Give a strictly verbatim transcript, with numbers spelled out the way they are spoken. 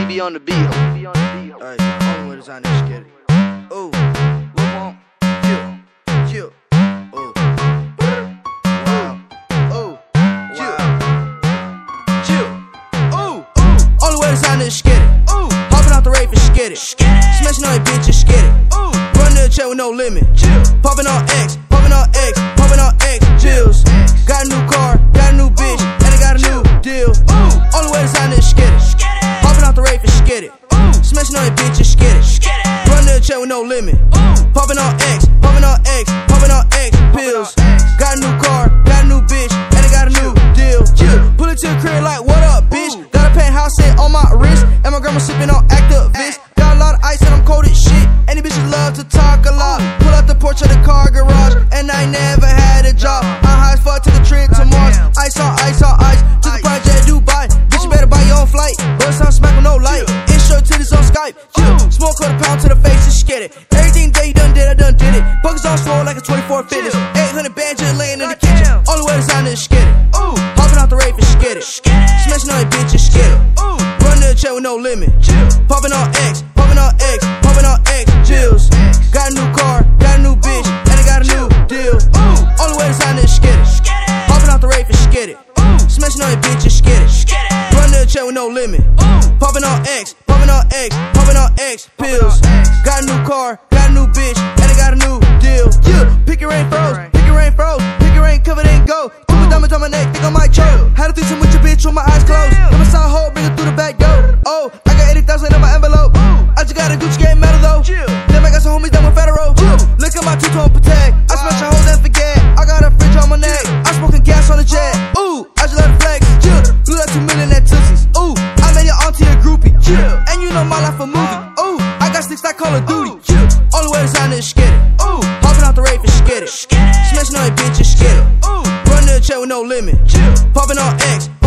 be on the beat. Hey, only way to sign this shit. Ooh, look on, chill, chill. Ooh, wow, ooh, chill, chill. Ooh, ooh, only way to sign this shit. Ooh, hopping out the rave and skid it. Smashing on your bitches, skid it. Ooh, run to the chair with no limit. Chill, popping on X, popping on X, popping on X. Chills, got a new car, got a new bitch, and I got a new deal. Ooh, only way to sign this skid it. Hopping out the rave and skid it. Smashing on your bitches, skid it. Run to the chair with no limit. Popping on X, popping on X, popping on X pills. Got a new car, got a new bitch, and I got a new deal. Pull it to the crib like, what up, bitch? Got a penthouse set on my wrist, and my grandma sipping on Actavis. Got a lot of ice and I'm cold as shit, and these bitches love to talk a lot. Pull out the porch of the car garage, and I never had a job. I'm high as fuck to the trip to Mars. Ice on ice on ice, to the project Dubai. Bitch, you better buy your own flight. Bust on smack with no light. Intro to this on Skype. Smoke quarter pound to the face and skid it. Everything that you done did, I done did it. Buckets on swole like a twenty-four fitness. eight hundred bands just laying in the kitchen. Only way to sign is skid it. Hopping out the rave and skid it. Smashing on your bitches, skid it. Run to the chair with no limit. Popping on X, popping on X, popping on X. Chills. Got a new car, got a new bitch, and I got a new deal. Only way to sign is skid it. Hopping out the rave and skid it. Smashing on your bitches, skid it. Run to the chair with no limit. Popping on X, popping on X, popping on X pills. Got a new car, got a new bitch, and I got a new deal. Yeah, pick your rain froze, pick your rain froze, pick your rain covered and go. Two diamonds on my neck, think I might choke. Had a threesome with your bitch with my eyes closed. Never saw a hole, bring it through the back door. Oh, I got eighty thousand in my envelope. I just got a Gucci game medal though. Then I got some homies that went federal. Look at my two-tone Patek. I smash your hoes and forget. I got a fridge on my neck. I'm smoking gas on the jet. Ooh, I just let it flex. Blew that two million at Tootsies. Ooh, I made your auntie a groupie. And you know my life a movie. Ooh, I got sticks like Call of Duty. Only way to sign is skid it. Ooh, hopping out the rave and skid it. Smashing on your bitches, skid it. Run to the chair with no limit. Popping on X,